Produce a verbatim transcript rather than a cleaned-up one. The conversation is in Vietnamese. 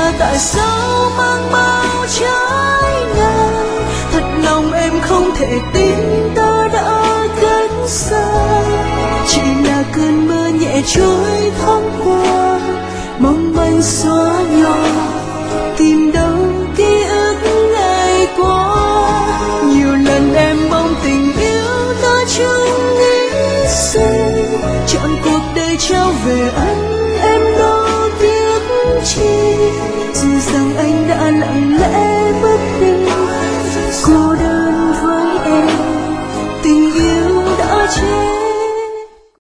là tại sao mang bao trái ngang, thật lòng em không thể tin ta đã cách xa. Chỉ là cơn mưa nhẹ trôi thoáng qua, mong manh xóa nhỏ tìm đâu ký ức ngày qua. Nhiều lần em mong tình yêu ta chẳng nghĩ gì, chọn cuộc đời trao về anh em đâu tiếc chi. Dù rằng anh đã lặng lẽ